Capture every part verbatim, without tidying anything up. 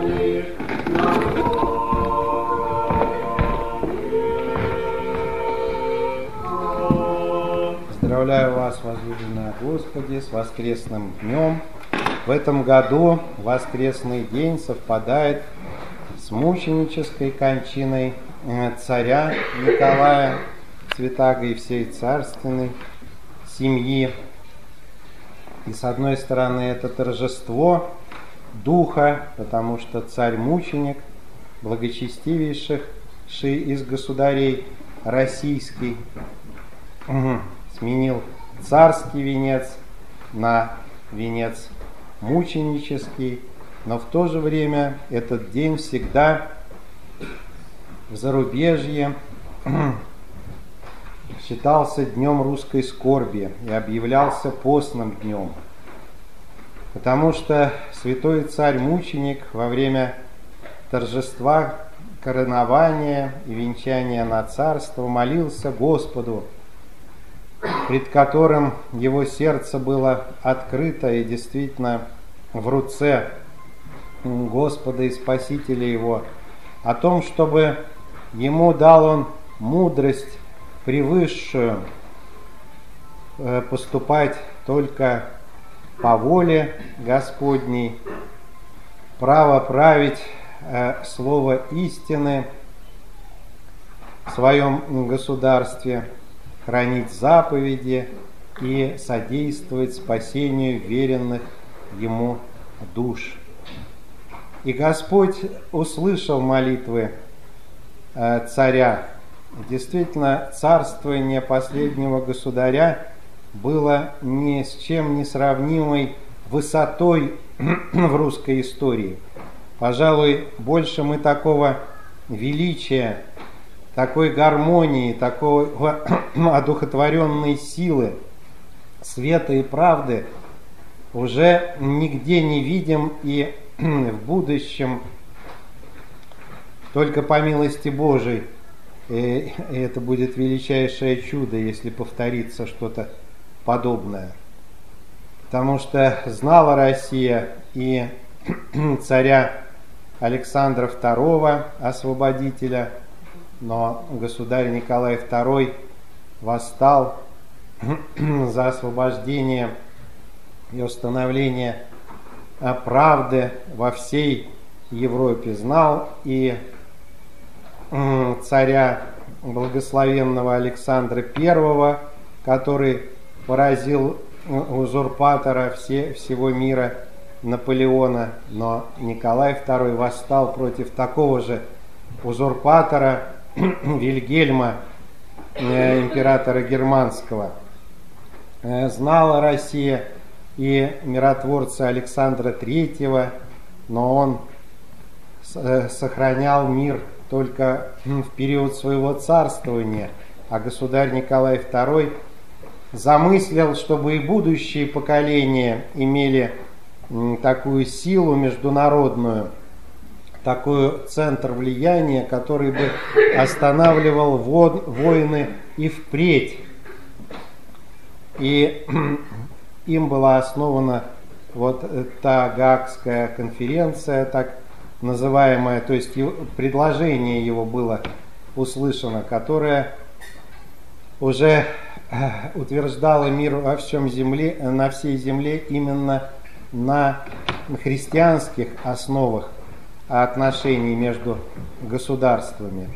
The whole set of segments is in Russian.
Поздравляю вас, возлюбленные Господи, с воскресным днем. В этом году воскресный день совпадает с мученической кончиной царя Николая Святаго и всей царственной семьи. И с одной стороны это торжество духа, потому что царь-мученик, благочестивейших из государей российский, сменил царский венец на венец мученический, но в то же время этот день всегда в зарубежье считался днем русской скорби и объявлялся постным днем, потому что святой царь-мученик во время торжества коронования и венчания на царство молился Господу, пред которым его сердце было открыто и действительно в руце Господа и Спасителя его, о том, чтобы ему дал он мудрость превысшую, поступать только по воле Господней, право править слово истины в своем государстве, хранить заповеди и содействовать спасению веренных ему душ. И Господь услышал молитвы э, царя. Действительно, царствование последнего государя было ни с чем не сравнимой высотой в русской истории. Пожалуй, больше мы такого величия, такой гармонии, такой одухотворенной силы, света и правды уже нигде не видим, и в будущем только по милости Божией, и это будет величайшее чудо, если повторится что-то подобное. Потому что знала Россия и царя Александра второго, освободителя, но государь Николай второй восстал за освобождение и установление правды во всей Европе. Знал и царя благословенного Александра первого, который поразил узурпатора все, всего мира Наполеона, но Николай второй восстал против такого же узурпатора Вильгельма, императора германского. Знала Россия и миротворца Александра третьего, но он сохранял мир только в период своего царствования, а государь Николай второй замыслил, чтобы и будущие поколения имели такую силу международную, такой центр влияния, который бы останавливал войны и впредь. И им была основана вот та Гаагская конференция, так называемая, то есть предложение его было услышано, которое уже утверждало мир во всем земле, на всей земле именно на христианских основах отношений между государствами.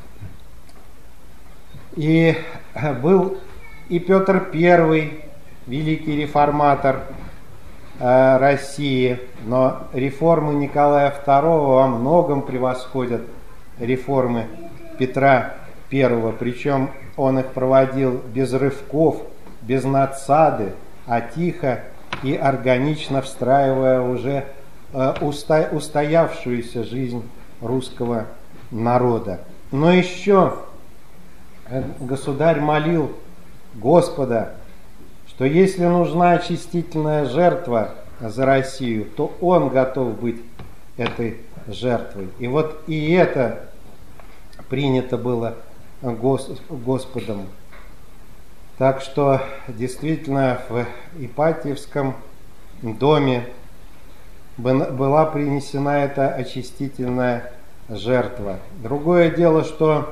И был и Петр Первый, великий реформатор э, России, но реформы Николая второго во многом превосходят реформы Петра Первого, причем он их проводил без рывков, без надсады, а тихо и органично встраивая уже э, уста, устоявшуюся жизнь русского народа. Но еще э, государь молил Господа, что если нужна очистительная жертва за Россию, то он готов быть этой жертвой. И вот и это принято было Господом. Так что действительно в Ипатьевском доме была принесена эта очистительная жертва. Другое дело, что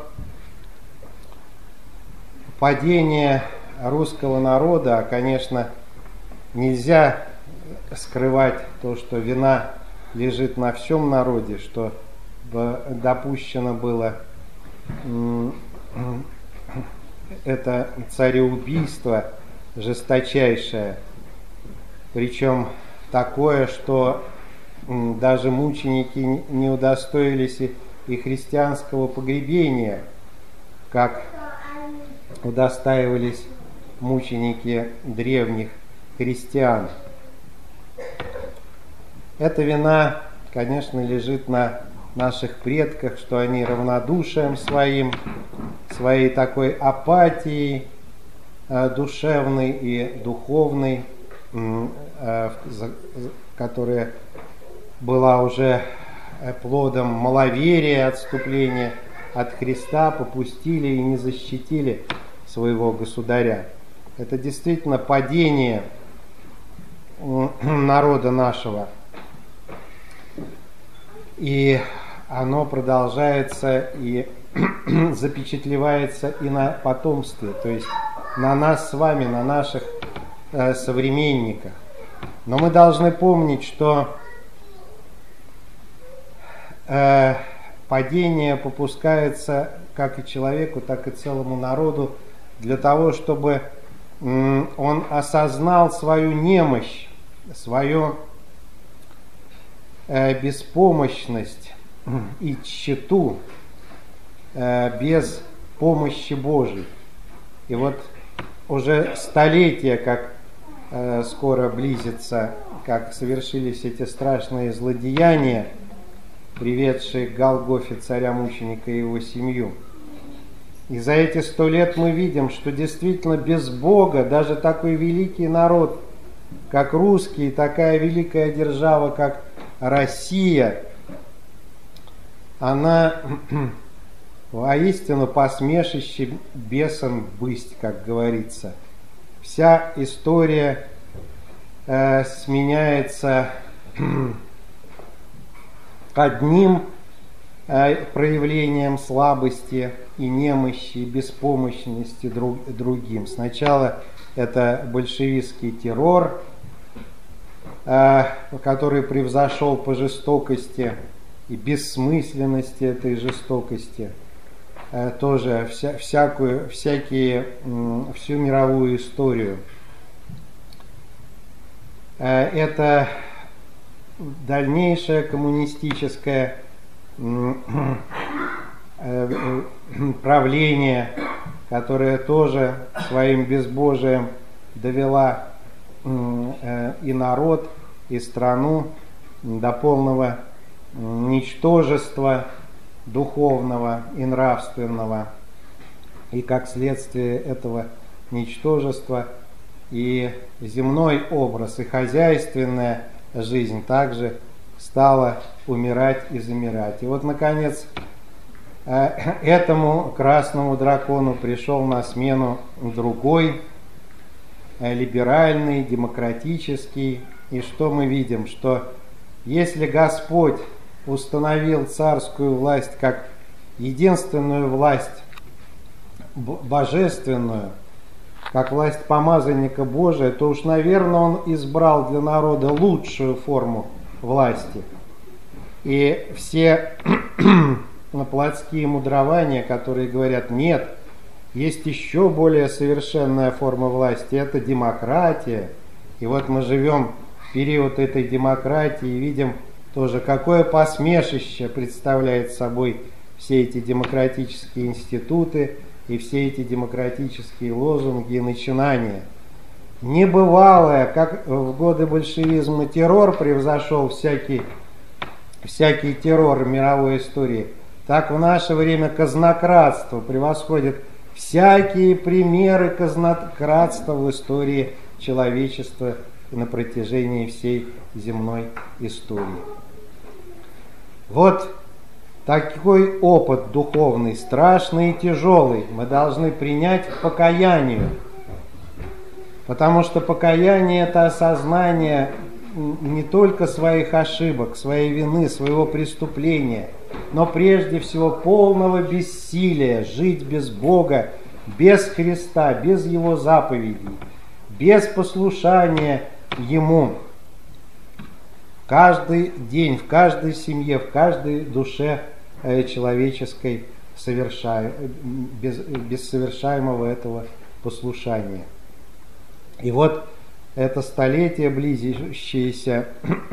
падение русского народа, конечно, нельзя скрывать то, что вина лежит на всем народе, что допущено было это цареубийство жесточайшее, причем такое, что даже мученики не удостоились и христианского погребения, как удостаивались мученики древних христиан. Эта вина, конечно, лежит на наших предках, что они равнодушием своим, своей такой апатией э, душевной и духовной, э, которая была уже плодом маловерия, отступления от Христа, попустили и не защитили своего государя. Это действительно падение народа нашего. И оно продолжается и запечатлевается и на потомстве, то есть на нас с вами, на наших э, современниках. Но мы должны помнить, что э, падение попускается как и человеку, так и целому народу для того, чтобы э, он осознал свою немощь, свою э, беспомощность и тщету э, без помощи Божией. И вот уже столетия, как э, скоро близится, как совершились эти страшные злодеяния, приведшие к Голгофе царя-мученика и его семью. И за эти сто лет мы видим, что действительно без Бога даже такой великий народ, как русский, такая великая держава, как Россия, она воистину посмешище бесам бысть, как говорится. Вся история э, сменяется одним э, проявлением слабости и немощи, и беспомощности друг, другим. Сначала это большевистский террор, э, который превзошел по жестокости и бессмысленности этой жестокости, э, тоже вся, всякую, всякие, э, всю мировую историю. Э, это дальнейшее коммунистическое э, э, правление, которое тоже своим безбожием довела э, и народ, и страну до полного ничтожества духовного и нравственного, и как следствие этого ничтожества и земной образ, и хозяйственная жизнь также стала умирать и замирать. И вот, наконец, этому красному дракону пришел на смену другой, либеральный, демократический. И что мы видим? Что если Господь установил царскую власть как единственную власть божественную, как власть помазанника Божия, то уж, наверное, Он избрал для народа лучшую форму власти. И все плотские мудрования, которые говорят, нет, есть еще более совершенная форма власти, это демократия. И вот мы живем в период этой демократии и видим тоже, какое посмешище представляет собой все эти демократические институты и все эти демократические лозунги и начинания. Небывалое, как в годы большевизма террор превзошел всякий, всякий террор мировой истории, так в наше время казнократство превосходит всякие примеры казнократства в истории человечества на протяжении всей земной истории. Вот такой опыт духовный, страшный и тяжелый, мы должны принять к покаянию. Потому что покаяние – это осознание не только своих ошибок, своей вины, своего преступления, но прежде всего полного бессилия жить без Бога, без Христа, без Его заповедей, без послушания Ему. Каждый день, в каждой семье, в каждой душе человеческой совершая, без, без совершаемого этого послушания. И вот это столетие, близящееся,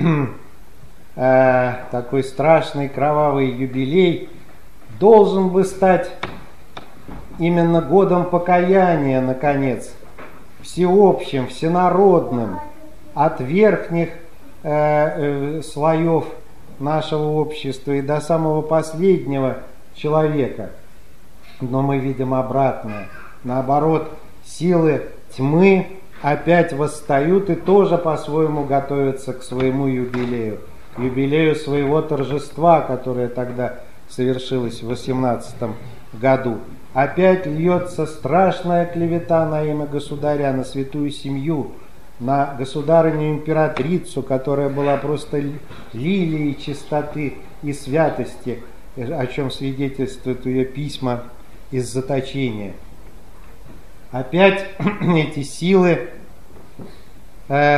э, такой страшный кровавый юбилей, должен бы стать именно годом покаяния, наконец, всеобщим, всенародным, от верхних э, э, слоев нашего общества и до самого последнего человека. Но мы видим обратное. Наоборот, силы тьмы опять восстают и тоже по-своему готовятся к своему юбилею. Юбилею своего торжества, которое тогда совершилось в восемнадцатом году. Опять льется страшная клевета на имя государя, на святую семью, на государыню-императрицу, которая была просто лилией чистоты и святости, о чем свидетельствуют ее письма из заточения. Опять эти силы, э,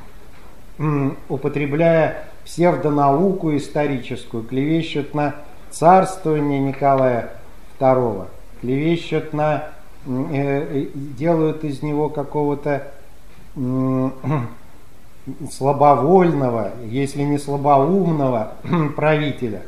употребляя псевдонауку историческую, клевещут на царствование Николая второго, клевещут на, э, делают из него какого-то э, слабовольного, если не слабоумного правителя.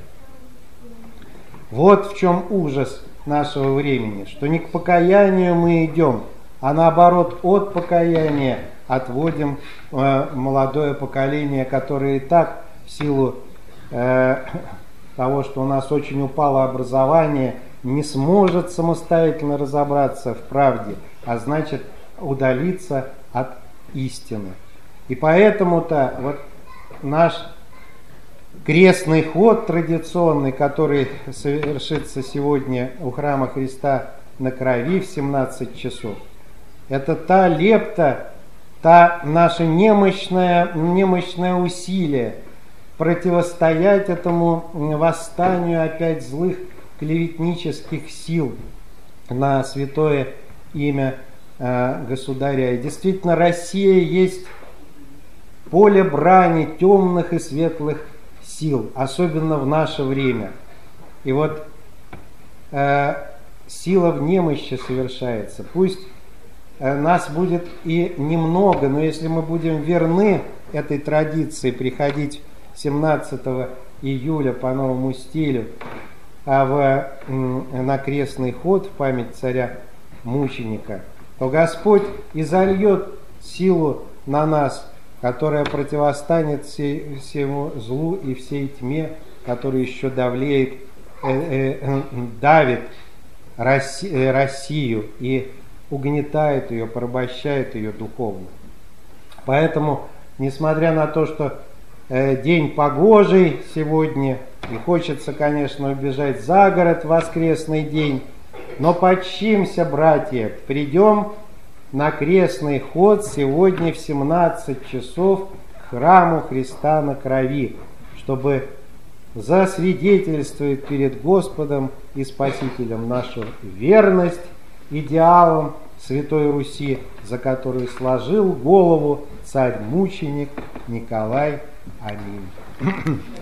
Вот в чем ужас нашего времени, что не к покаянию мы идем, а наоборот от покаяния отводим э, молодое поколение, которое и так в силу э, того, что у нас очень упало образование, не сможет самостоятельно разобраться в правде, а значит удалиться от истины. И поэтому-то вот наш крестный ход традиционный, который совершится сегодня у храма Христа на Крови в семнадцать часов, это та лепта, та наше немощное, немощное усилие противостоять этому восстанию опять злых клеветнических сил на святое имя э, государя. И действительно, Россия есть поле брани темных и светлых сил, особенно в наше время. И вот э, сила в немощи совершается. Пусть э, нас будет и немного, но если мы будем верны этой традиции приходить семнадцатого июля по новому стилю, а в, э, на крестный ход в память царя-мученика, то Господь изольет силу на нас, которая противостанет всей, всему злу и всей тьме, которая еще давлеет, э, э, давит Росси, э, Россию и угнетает ее, порабощает ее духовно. Поэтому, несмотря на то, что э, день погожий сегодня, и хочется, конечно, убежать за город в воскресный день, но почимся, братья, придем на крестный ход сегодня в семнадцать часов к храму Христа на Крови, чтобы засвидетельствовать перед Господом и Спасителем нашу верность идеалам Святой Руси, за которую сложил голову царь-мученик Николай. Аминь.